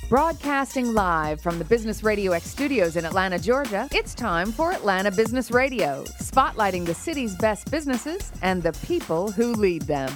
Broadcasting live from the Business Radio X studios in Atlanta, Georgia, it's time for Atlanta Business Radio, spotlighting the city's best businesses and the people who lead them.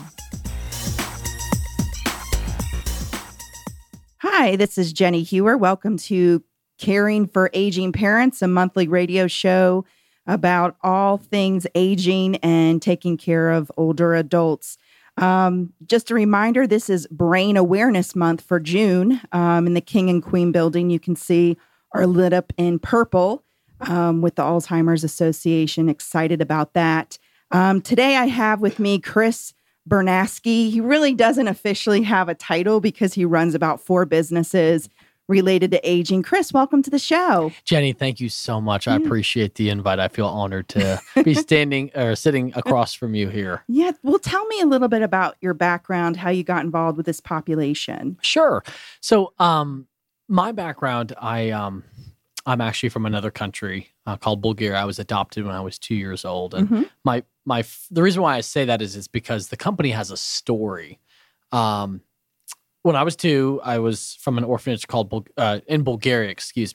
Hi, this is Jenny Hewer. Welcome to Caring for Aging Parents, a monthly radio show about all things aging and taking care of older adults. Just a reminder, this is Brain Awareness Month for June. In the King and Queen building, you can see are lit up in purple with the Alzheimer's Association. Excited about that. Today I have with me Chris Bernaske. He really doesn't officially have a title because he runs about 4 businesses related to aging. Chris, welcome to the show. Jenny, thank you so much. I appreciate the invite. I feel honored to be sitting across from you here. Yeah. Well, tell me a little bit about your background, how you got involved with this population. Sure. So, my background, I'm actually from another country called Bulgaria. I was adopted when I was 2 years old. And the reason why I say that is because the company has a story. When I was 2, I was from an orphanage called in Bulgaria,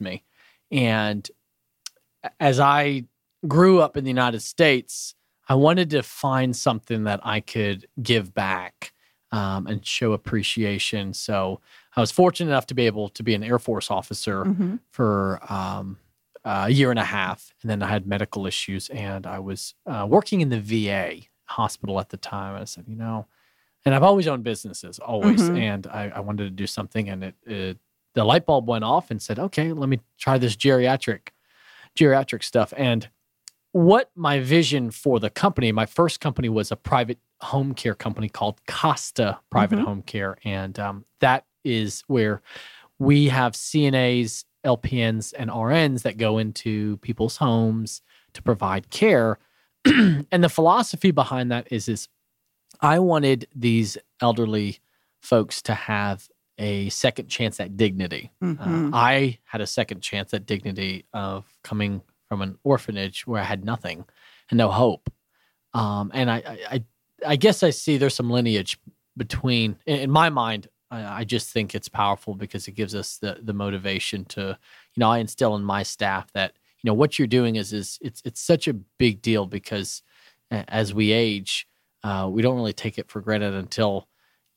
and as I grew up in the United States, I wanted to find something that I could give back and show appreciation. So I was fortunate enough to be able to be an Air Force officer for a year and a half, and then I had medical issues, and I was working in the VA hospital at the time. And I said, and I've always owned businesses, and I wanted to do something, and the light bulb went off and said, okay, let me try this geriatric stuff. And what my vision for the company, my first company was a private home care company called Costa Private Home Care, and that is where we have CNAs, LPNs, and RNs that go into people's homes to provide care. And the philosophy behind that is I wanted these elderly folks to have a second chance at dignity. I had a second chance at dignity of coming from an orphanage where I had nothing and no hope. And I guess I see there's some lineage between, in my mind, I just think it's powerful because it gives us the motivation to, I instill in my staff that, what you're doing is it's such a big deal because as we age, we don't really take it for granted until,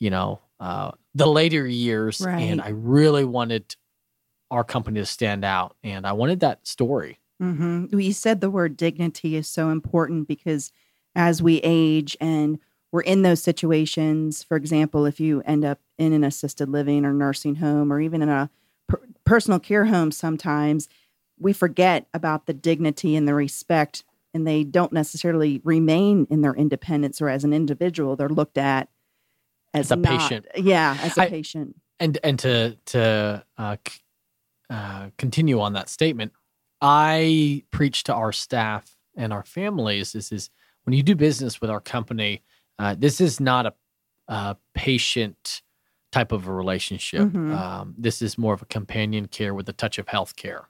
the later years. Right. And I really wanted our company to stand out, and I wanted that story. Well, you said the word dignity is so important because as we age and we're in those situations, for example, if you end up in an assisted living or nursing home or even in a personal care home, sometimes we forget about the dignity and the respect, and they don't necessarily remain in their independence or as an individual. They're looked at as a patient. Yeah, as a patient. And to continue on that statement, I preach to our staff and our families, this is when you do business with our company, this is not a patient type of a relationship. This is more of a companion care with a touch of healthcare.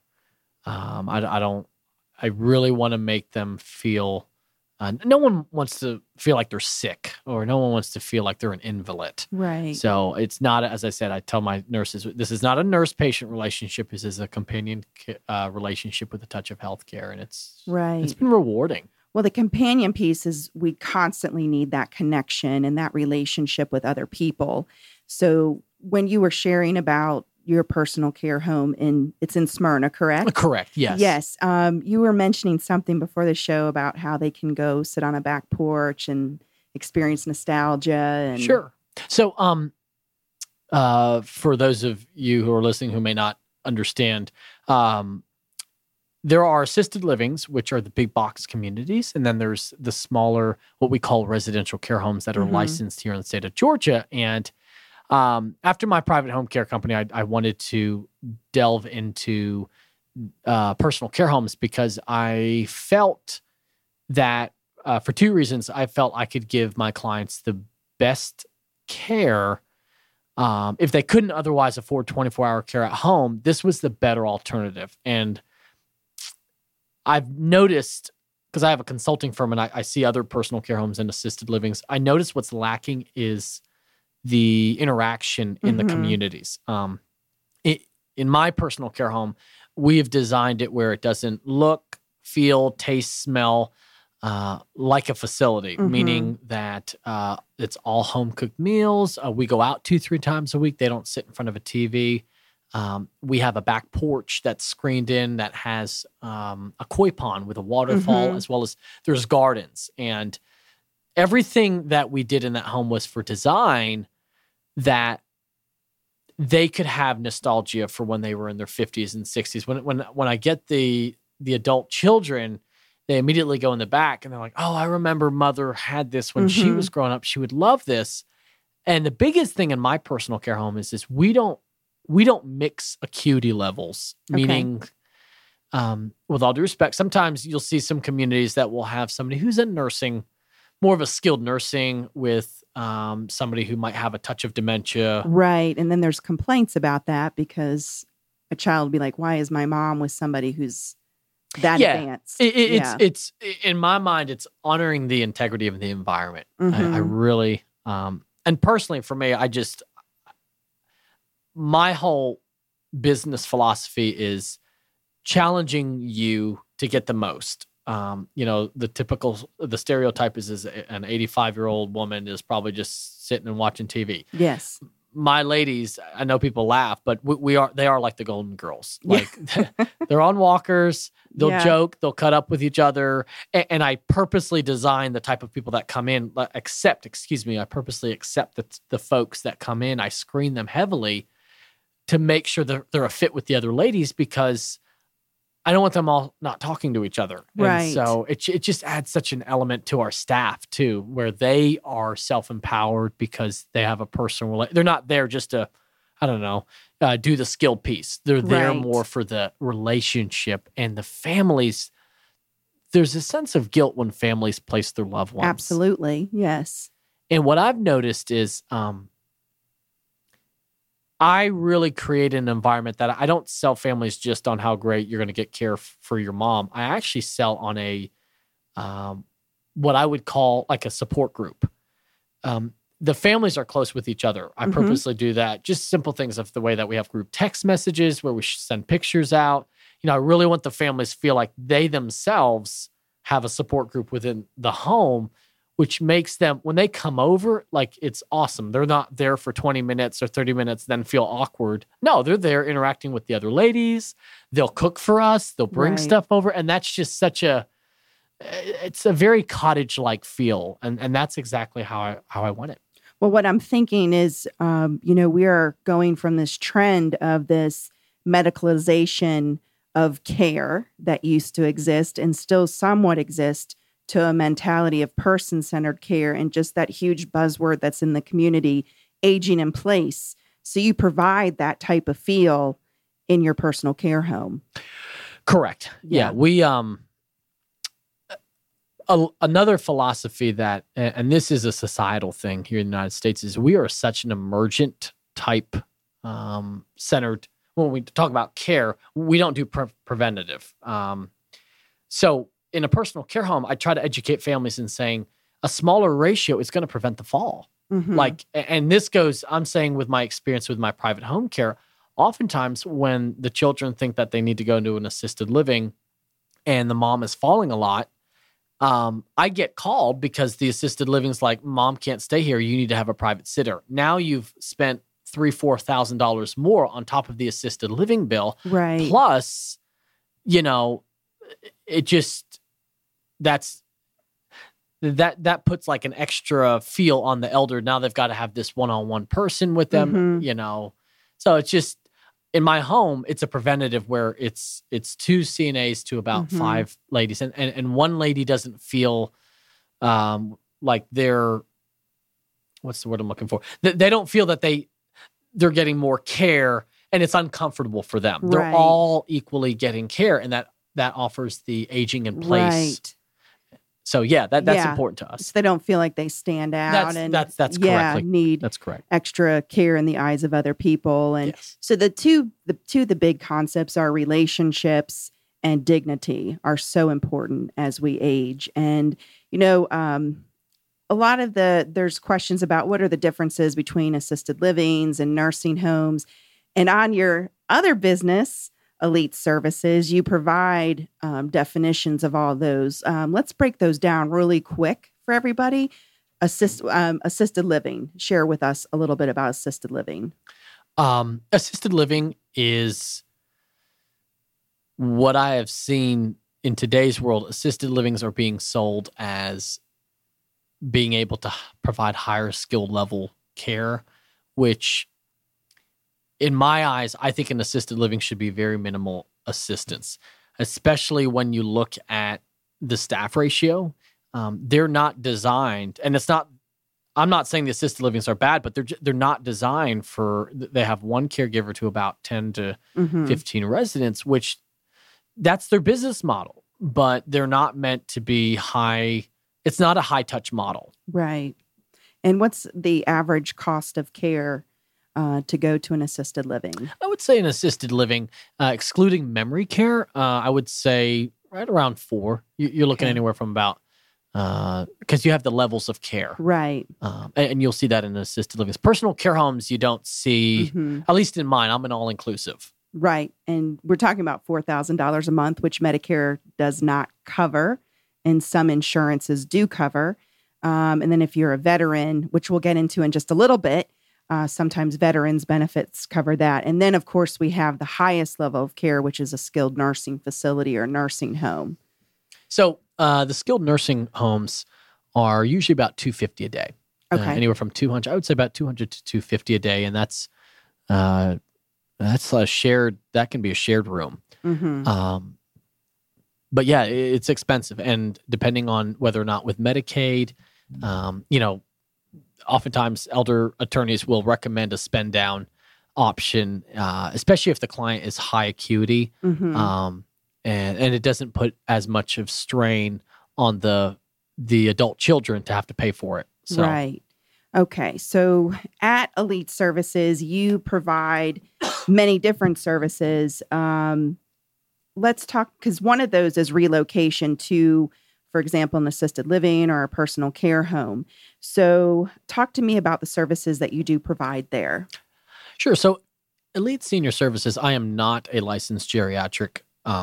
I really want to make them feel, no one wants to feel like they're sick, or no one wants to feel like they're an invalid. Right. So it's not, as I said, I tell my nurses, this is not a nurse-patient relationship. This is a companion relationship with a touch of healthcare, and it's been rewarding. Well, the companion piece is we constantly need that connection and that relationship with other people. So when you were sharing about your personal care home, it's in Smyrna, correct? Correct, yes. Yes. You were mentioning something before the show about how they can go sit on a back porch and experience nostalgia. Sure. So for those of you who are listening who may not understand, there are assisted livings, which are the big box communities, and then there's the smaller, what we call residential care homes that are licensed here in the state of Georgia. And after my private home care company, I wanted to delve into personal care homes because I felt that for 2 reasons. I felt I could give my clients the best care. If they couldn't otherwise afford 24-hour care at home, this was the better alternative. And I've noticed, because I have a consulting firm and I see other personal care homes and assisted livings, I noticed what's lacking is the interaction in the communities. in my personal care home, we have designed it where it doesn't look, feel, taste, smell like a facility, meaning that it's all home cooked meals. We go out 2-3 times a week. They don't sit in front of a TV. We have a back porch that's screened in that has a koi pond with a waterfall, as well as there's gardens. And everything that we did in that home was for design that they could have nostalgia for when they were in their 50s and 60s. When I get the adult children, they immediately go in the back and they're like, oh, I remember mother had this when she was growing up. She would love this. And the biggest thing in my personal care home is this: we don't mix acuity levels, meaning, with all due respect, sometimes you'll see some communities that will have somebody who's in nursing, more of a skilled nursing with somebody who might have a touch of dementia. Right. And then there's complaints about that because a child will be like, why is my mom with somebody who's that advanced? It's in my mind, it's honoring the integrity of the environment. I really, and personally for me, my whole business philosophy is challenging you to get the most. The stereotype is an 85-year-old woman is probably just sitting and watching TV. Yes. My ladies, I know people laugh, but they are like the Golden Girls. Like they're on walkers, they'll joke, they'll cut up with each other. And I purposely design the type of people that come in, I purposely accept the folks that come in. I screen them heavily to make sure they're a fit with the other ladies, because I don't want them all not talking to each other. Right. And so it just adds such an element to our staff too, where they are self-empowered because they have a personal they're not there just to, do the skill piece. They're there more for the relationship and the families. There's a sense of guilt when families place their loved ones. Absolutely. Yes. And what I've noticed is, I really create an environment that I don't sell families just on how great you're going to get care for your mom. I actually sell on a, what I would call like a support group. The families are close with each other. I purposely do that. Just simple things of the way that we have group text messages where we send pictures out. I really want the families to feel like they themselves have a support group within the home, which makes them, when they come over, like, it's awesome. They're not there for 20 minutes or 30 minutes, then feel awkward. No, they're there interacting with the other ladies. They'll cook for us. They'll bring stuff over. And that's just it's a very cottage-like feel. And that's exactly how I want it. Well, what I'm thinking is, we are going from this trend of this medicalization of care that used to exist and still somewhat exist, to a mentality of person-centered care and just that huge buzzword that's in the community, aging in place. So you provide that type of feel in your personal care home. Correct. Yeah. We, another philosophy that, and this is a societal thing here in the United States, is we are such an emergent type centered. When we talk about care, we don't do preventative. So in a personal care home, I try to educate families in saying a smaller ratio is going to prevent the fall. And this goes, I'm saying with my experience with my private home care, oftentimes when the children think that they need to go into an assisted living and the mom is falling a lot, I get called because the assisted living's like, mom can't stay here. You need to have a private sitter. Now you've spent $3,000-$4,000 more on top of the assisted living bill. Right. Plus, it just, that puts like an extra feel on the elder. Now they've got to have this one-on-one person with them, So it's just, in my home, it's a preventative where it's 2 CNAs to about 5 ladies. And one lady doesn't feel like they're, what's the word I'm looking for? They don't feel that they're getting more care and it's uncomfortable for them. Right. They're all equally getting care, and that offers the aging in place. Right. So that's important to us. So they don't feel like they stand out. That's correct. Need that's correct. Extra care in the eyes of other people. And so the two big concepts are relationships and dignity are so important as we age. And, a lot of there's questions about what are the differences between assisted livings and nursing homes. And on your other business, Elite Services, you provide definitions of all those. Let's break those down really quick for everybody. Assisted living. Share with us a little bit about assisted living. Assisted living is what I have seen in today's world. Assisted livings are being sold as being able to provide higher skill level care, which in my eyes, I think an assisted living should be very minimal assistance, especially when you look at the staff ratio. They're not designed, and I'm not saying the assisted livings are bad, but they're not designed for, they have one caregiver to about 10 to 15 residents, which that's their business model, but they're not meant to be high. It's not a high touch model. Right. And what's the average cost of care to go to an assisted living? I would say an assisted living, excluding memory care, I would say right around $4. You're looking anywhere from about, because you have the levels of care. Right. And you'll see that in assisted living. Personal care homes, you don't see, at least in mine, I'm an all-inclusive. Right. And we're talking about $4,000 a month, which Medicare does not cover, and some insurances do cover. And then if you're a veteran, which we'll get into in just a little bit, sometimes veterans benefits cover that. And then, of course, we have the highest level of care, which is a skilled nursing facility or nursing home. So the skilled nursing homes are usually about $250 a day. Okay. Anywhere from 200, I would say about 200 to 250 a day. And that's a shared, that can be a shared room. But yeah, it's expensive. And depending on whether or not with Medicaid, oftentimes elder attorneys will recommend a spend down option, especially if the client is high acuity. And it doesn't put as much of strain on the adult children to have to pay for it. So. Right. Okay. So at Elite Services, you provide many different services. Let's talk, because one of those is relocation to, for example, an assisted living or a personal care home. So talk to me about the services that you do provide there. Sure. So Elite Senior Services, I am not a licensed geriatric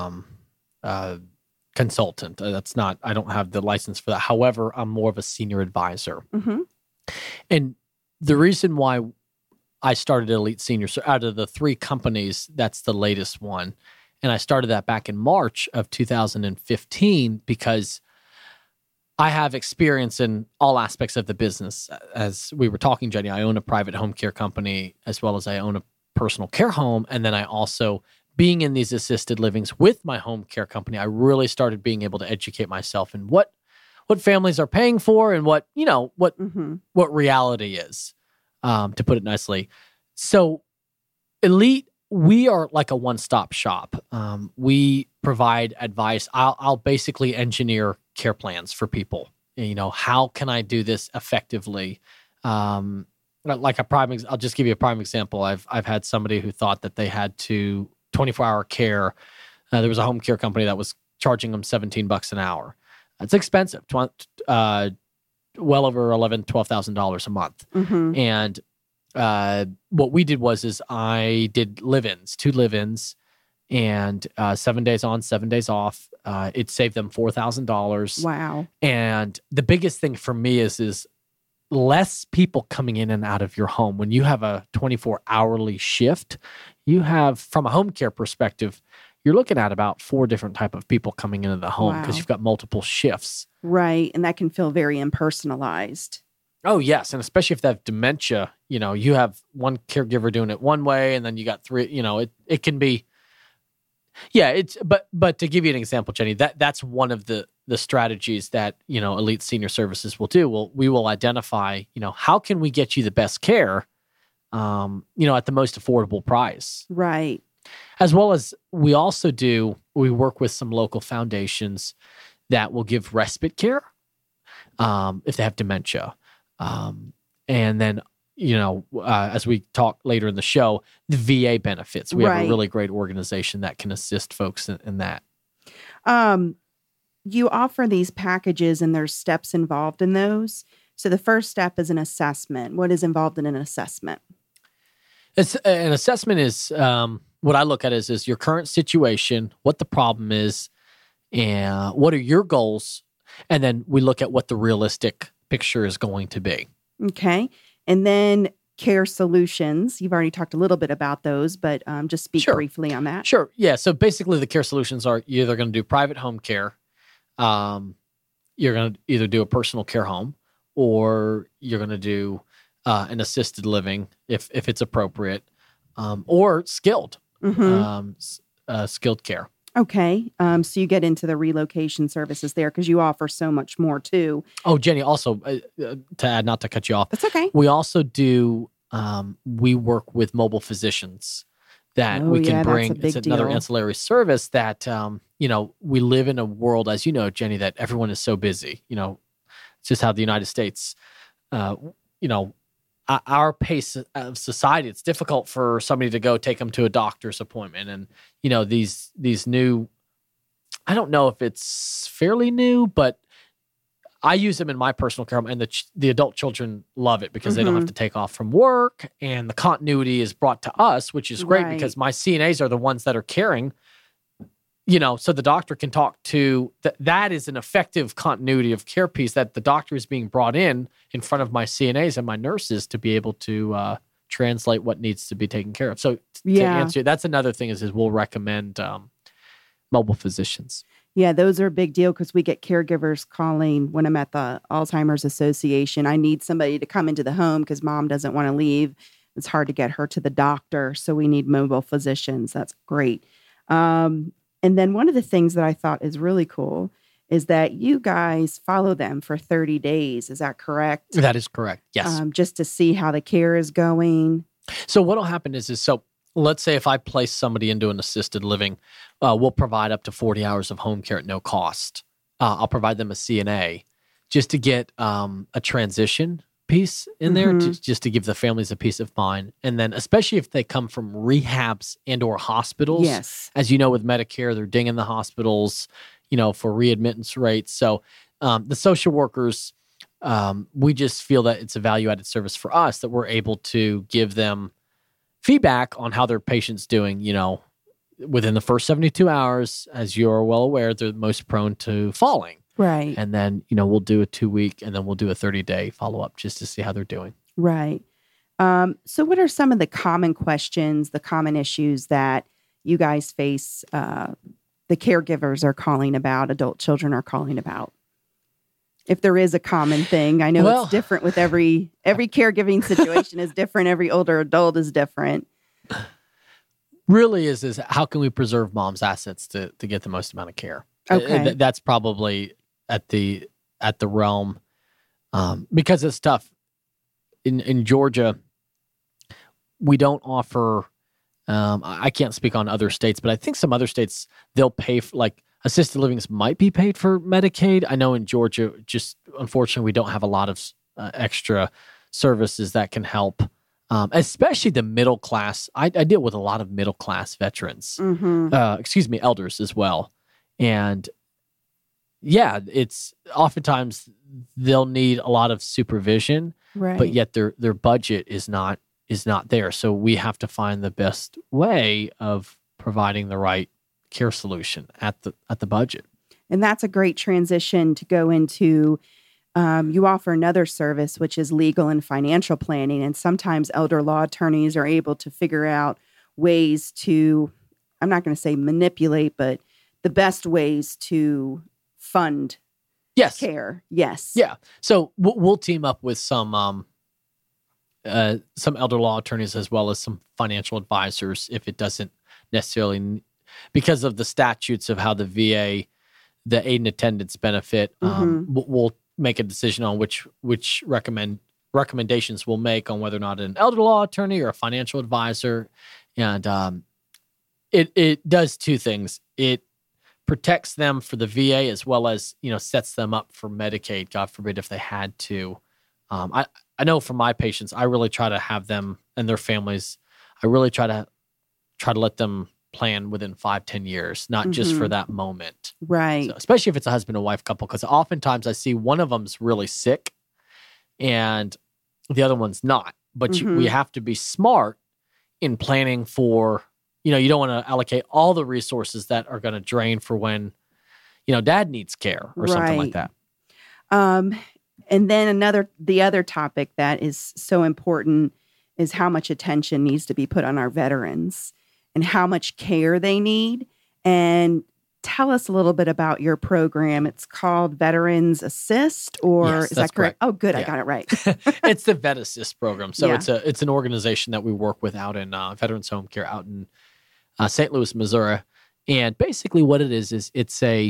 consultant. I don't have the license for that. However, I'm more of a senior advisor. And the reason why I started Elite Senior, so out of the 3 companies, that's the latest one. And I started that back in March of 2015 because I have experience in all aspects of the business. As we were talking, Jenny, I own a private home care company as well as I own a personal care home. And then I also, being in these assisted livings with my home care company, I really started being able to educate myself in what families are paying for and what reality is, to put it nicely. So Elite, we are like a one-stop shop. We provide advice. I'll basically engineer care plans for people. How can I do this effectively? Like I'll just give you a prime example. I've had somebody who thought that they had to 24-hour care. There was a home care company that was charging them $17 an hour. It's expensive, well over $11,000, $12,000 a month. And what we did was I did live-ins, 2 live-ins, and 7 days on, 7 days off. It saved them $4,000. Wow. And the biggest thing for me is less people coming in and out of your home. When you have a 24-hourly shift, you have, from a home care perspective, you're looking at about 4 different type of people coming into the home because you've got multiple shifts. Right. And that can feel very impersonalized. Oh, yes. And especially if they have dementia, you have one caregiver doing it one way and then you got 3, it can be, but to give you an example, Jenny, that's one of the strategies that, Elite Senior Services will do. We will identify, how can we get you the best care, at the most affordable price. Right. As well as we work with some local foundations that will give respite care if they have dementia. And then, as we talk later in the show, the VA benefits. We have a really great organization that can assist folks in that. You offer these packages and there's steps involved in those. So the first step is an assessment. What is involved in an assessment? An assessment is what I look at is your current situation, what the problem is, and what are your goals, and then we look at what the realistic picture is going to be. Okay. And then care solutions. You've already talked a little bit about those, but just speak briefly on that. Sure. Yeah. So basically the care solutions are you're either going to do private home care, you're going to either do a personal care home, or you're going to do an assisted living if it's appropriate, or skilled, skilled care. Okay. So you get into the relocation services there because you offer so much more too. Oh, Jenny, also to add, not to cut you off. That's okay. We also do, we work with mobile physicians that we can bring. It's another ancillary service that, we live in a world, as you know, Jenny, that everyone is so busy. It's just how the United States, our pace of society, it's difficult for somebody to go take them to a doctor's appointment. And, these new, I don't know if it's fairly new, but I use them in my personal care home, and the adult children love it because they don't have to take off from work, and the continuity is brought to us, which is great because my CNAs are the ones that are caring, so the doctor can talk to, that is an effective continuity of care piece that the doctor is being brought in front of my CNAs and my nurses to be able to translate what needs to be taken care of. So to answer, that's another thing is we'll recommend mobile physicians. Yeah, those are a big deal because we get caregivers calling when I'm at the Alzheimer's Association. I need somebody to come into the home because mom doesn't want to leave. It's hard to get her to the doctor, so we need mobile physicians. That's great. And then one of the things that I thought is really cool is that you guys follow them for 30 days. Is that correct? That is correct, yes. Just to see how the care is going. So what will happen is so let's say if I place somebody into an assisted living, we'll provide up to 40 hours of home care at no cost. I'll provide them a CNA just to get a transition piece in there, just to give the families a peace of mind. And then especially if they come from rehabs and or hospitals. Yes. As you know, with Medicare, they're dinging the hospitals, for readmittance rates. So the social workers, we just feel that it's a value-added service for us that we're able to give them feedback on how their patient's doing, within the first 72 hours. As you're well aware, they're most prone to falling. Right. And then, we'll do a 2-week and then we'll do a 30-day follow-up just to see how they're doing. Right. So what are some of the common questions, the common issues that you guys face, the caregivers are calling about, adult children are calling about? If there is a common thing, I know it's different with every caregiving situation is different. Every older adult is different. Really is how can we preserve mom's assets to get the most amount of care? Okay. That's probably at the realm, because it's tough. In Georgia, we don't offer, I can't speak on other states, but I think some other states, they'll pay for, like, assisted livings might be paid for Medicaid. I know in Georgia, just unfortunately, we don't have a lot of extra services that can help, especially the middle class. I deal with a lot of middle class veterans, elders as well. And yeah, it's oftentimes they'll need a lot of supervision, but yet their budget is not there. So we have to find the best way of providing the right care solution at the budget. And that's a great transition to go into. You offer another service, which is legal and financial planning. And sometimes elder law attorneys are able to figure out ways to, I'm not going to say manipulate, but the best ways to fund care. Yes. Yeah. So we'll team up with some elder law attorneys as well as some financial advisors if it doesn't necessarily, because of the statutes of how the VA, the aid and attendance benefit, we'll make a decision on which recommendations we'll make on whether or not an elder law attorney or a financial advisor. And it does two things. It protects them for the VA as well as, sets them up for Medicaid, God forbid, if they had to. I know for my patients, I really try to have them and their families, I really try to let them plan within 5-10 years, not just for that moment. Right. So, especially if it's a husband and wife couple, because oftentimes I see one of them's really sick and the other one's not. But we have to be smart in planning for, you don't want to allocate all the resources that are going to drain for when, dad needs care or something like that. And then the other topic that is so important is how much attention needs to be put on our veterans and how much care they need. And tell us a little bit about your program. It's called Veterans Assist, or yes, is that correct? Oh, good. Yeah. I got it right. It's the Vet Assist program. So it's an organization that we work with out in Veterans Home Care out in St. Louis, Missouri. And basically what it is it's a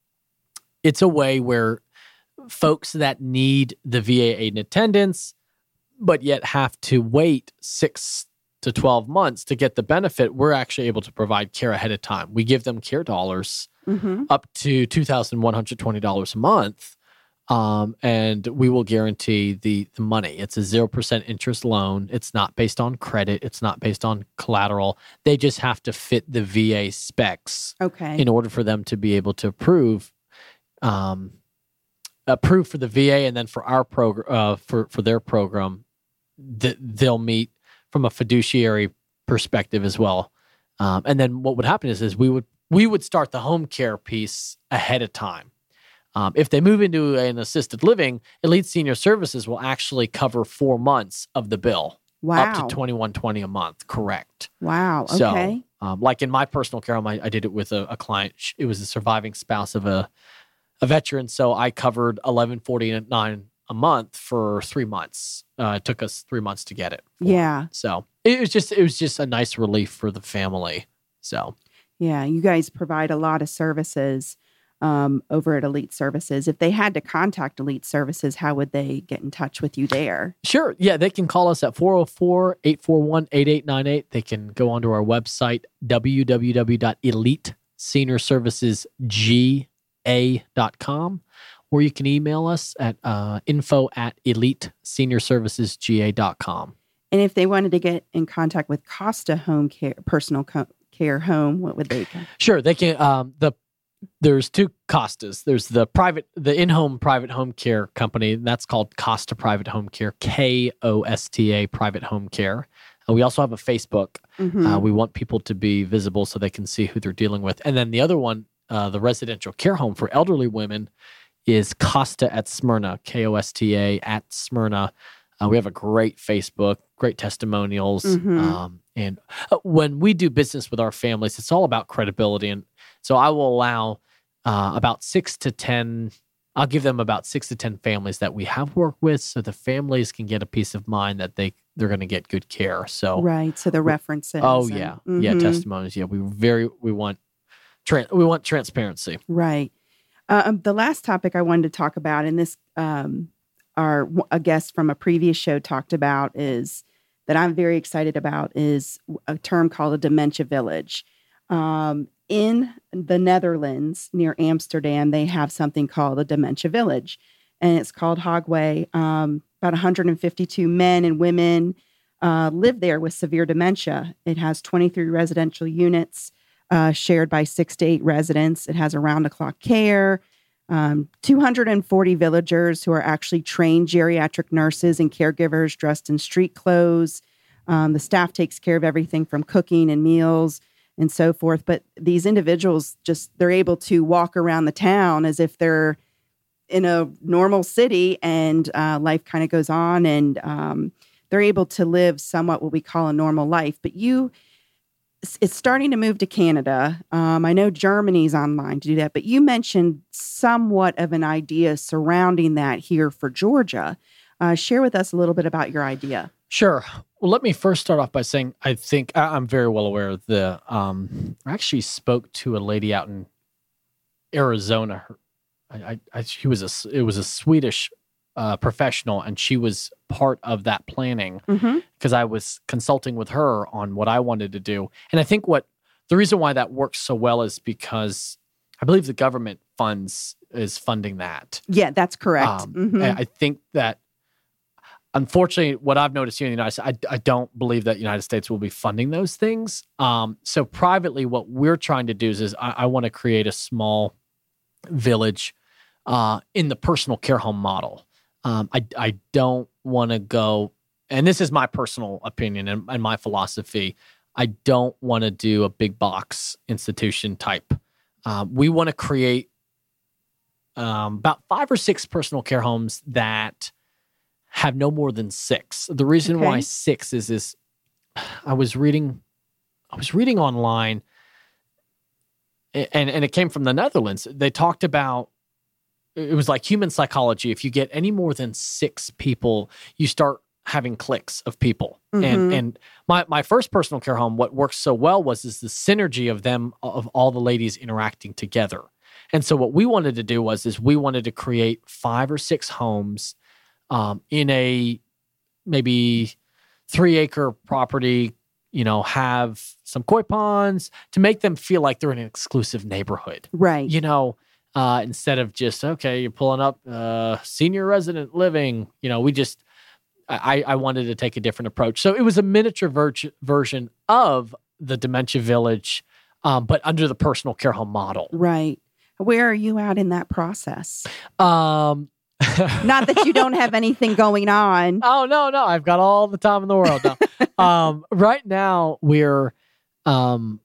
way where folks that need the VA aid and attendance, but yet have to wait 6 to 12 months to get the benefit, we're actually able to provide care ahead of time. We give them care dollars up to $2,120 a month, and we will guarantee the money. It's a 0% interest loan. It's not based on credit. It's not based on collateral. They just have to fit the VA specs in order for them to be able to approve for the VA, and then for our program, for their program, they'll meet from a fiduciary perspective as well. And then what would happen is we would start the home care piece ahead of time. If they move into an assisted living, Elite Senior Services will actually cover 4 months of the bill. Wow. Up to $2,120 a month. Correct. Wow. Okay. So, like in my personal care home, I did it with a client. It was a surviving spouse of a veteran, so I covered $1,149 a month for 3 months. It took us 3 months to get it. Yeah. So it was just a nice relief for the family. So yeah, you guys provide a lot of services over at Elite Services. If they had to contact Elite Services, how would they get in touch with you there? Sure. Yeah, they can call us at 404-841-8898. They can go onto our website, www.eliteseniorservicesga.com, or you can email us at info@eliteseniorservicesga.com. And if they wanted to get in contact with Costa Home Care, care home, what would they do? Sure, they can. There's two Costas. There's the in-home private home care company, and that's called Costa Private Home Care, KOSTA Private Home Care. We also have a Facebook. We want people to be visible so they can see who they're dealing with. And then the other one, the residential care home for elderly women, is Costa at Smyrna, KOSTA at Smyrna. We have a great Facebook, great testimonials. And when we do business with our families, it's all about credibility. And so I will allow about 6 to 10, I'll give them about 6 to 10 families that we have worked with, so the families can get a peace of mind that they're going to get good care. So right, so the references. Oh yeah, yeah, testimonies. Yeah, we want transparency. Right. The last topic I wanted to talk about, and this a guest from a previous show talked about, is that I'm very excited about, is a term called a dementia village. In the Netherlands, near Amsterdam, they have something called a dementia village, and it's called Hogway. About 152 men and women live there with severe dementia. It has 23 residential units shared by 6 to 8 residents. It has around-the-clock care, 240 villagers who are actually trained geriatric nurses and caregivers dressed in street clothes. The staff takes care of everything from cooking and meals and so forth. But these individuals they're able to walk around the town as if they're in a normal city, and life kind of goes on, and they're able to live somewhat what we call a normal life. But it's starting to move to Canada. I know Germany's online to do that, but you mentioned somewhat of an idea surrounding that here for Georgia. Share with us a little bit about your idea. Sure. Well, let me first start off by saying I think I'm very well aware of I actually spoke to a lady out in Arizona. It was a Swedish professional, and she was part of that planning because I was consulting with her on what I wanted to do. And I think the reason why that works so well is because I believe the government is funding that. Yeah, that's correct. I think that, unfortunately, what I've noticed here in the United States, I don't believe that the United States will be funding those things. So privately, what we're trying to do is I want to create a small village in the personal care home model. I don't want to go and this is my personal opinion and my philosophy, I don't want to do a big box institution type. We want to create about 5 or 6 personal care homes that have no more than 6. The reason why 6 is I was reading online, and it came from the Netherlands. They talked about, it was like human psychology. If you get any more than 6 people, you start having cliques of people. And my first personal care home, what worked so well is the synergy of all the ladies interacting together. And so what we wanted to do was we wanted to create 5 or 6 homes in a maybe 3-acre property, have some koi ponds to make them feel like they're in an exclusive neighborhood. Right. Instead of just, okay, you're pulling up senior resident living, I wanted to take a different approach. So it was a miniature version of the Dementia Village, but under the personal care home model. Right. Where are you at in that process? Not that you don't have anything going on. Oh, no. I've got all the time in the world. No. Right now, we're in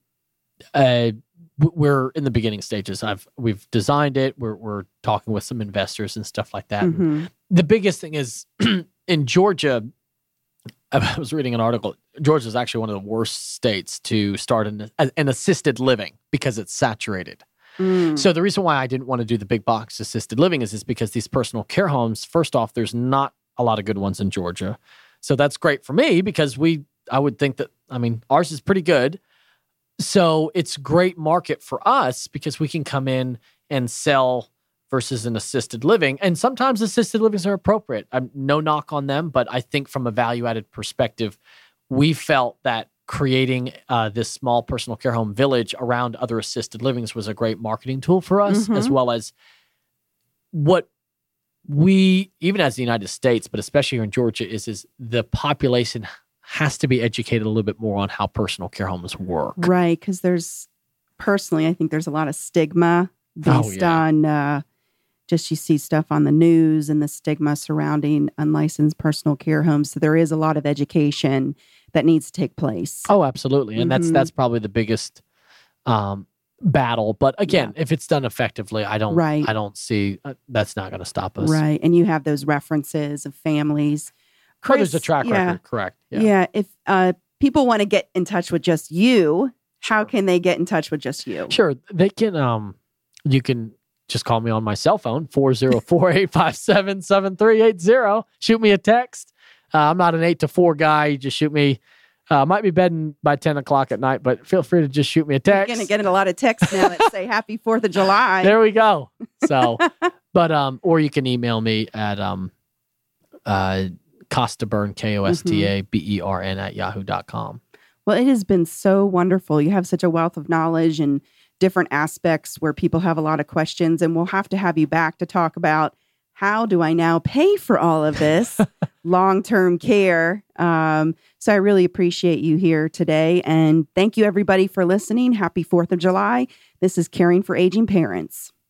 the beginning stages. We've designed it. We're talking with some investors and stuff like that. Mm-hmm. The biggest thing is in Georgia, I was reading an article. Georgia is actually one of the worst states to start an assisted living because it's saturated. So the reason why I didn't want to do the big box assisted living is because these personal care homes, first off, there's not a lot of good ones in Georgia. So that's great for me because I would think that, ours is pretty good. So it's great market for us because we can come in and sell versus an assisted living. And sometimes assisted livings are appropriate. No knock on them, but I think from a value-added perspective, we felt that creating this small personal care home village around other assisted livings was a great marketing tool for us, as well as what we, even as the United States, but especially here in Georgia, is the population has to be educated a little bit more on how personal care homes work. Right, because I think there's a lot of stigma based on just you see stuff on the news and the stigma surrounding unlicensed personal care homes. So there is a lot of education that needs to take place. Oh, absolutely. And that's probably the biggest battle. But again, if it's done effectively, I don't see that's not going to stop us. Right. And you have those references of families. Chris, there's a track record, correct. Yeah. If people want to get in touch with just you, how can they get in touch with just you? Sure. They can, you can just call me on my cell phone, 404-857-7380. Shoot me a text. I'm not an 8 to 4 guy. You just shoot me. Might be bedding by 10 o'clock at night, but feel free to just shoot me a text. You're going to get a lot of texts now that say Happy 4th of July. There we go. So, but, or you can email me at Kostaburn, KOSTABERN at yahoo.com. Well, it has been so wonderful. You have such a wealth of knowledge and different aspects where people have a lot of questions, and we'll have to have you back to talk about how do I now pay for all of this long-term care. So I really appreciate you here today, and thank you everybody for listening. Happy 4th of July. This is Caring for Aging Parents.